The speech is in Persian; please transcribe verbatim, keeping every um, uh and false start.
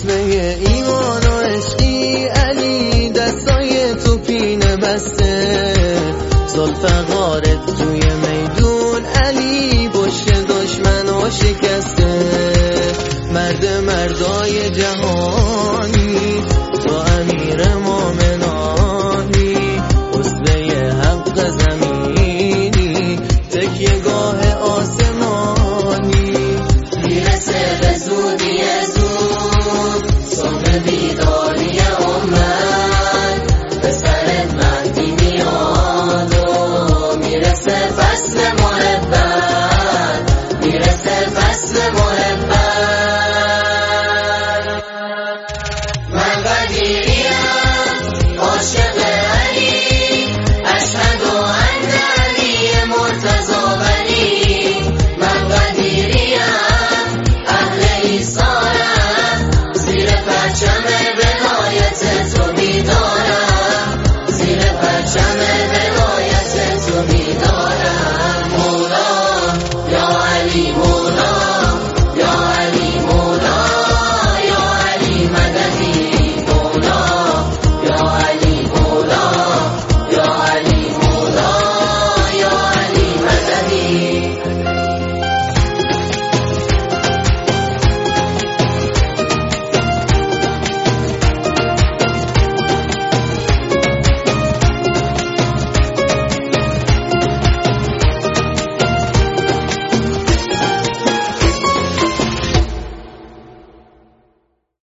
رتبه ایمان و عشقی علی، دستای تو پینه بسته، زلفقارت توی میدون علی، پشت دشمنو شکسته. مرد مردای جهانی تو امیر مومنانی، حسبه حق زمینی، تکیه گاه آسمانی. میرسه به زودی زود صبح بیداری امت، به سرت مهدی میاد و میرسه فصل محبت، میرسه فصل محبت. من قدیریم عاشق علی، اشهد ان علی مرتضی ولی. من قدیریم اهل عیسی،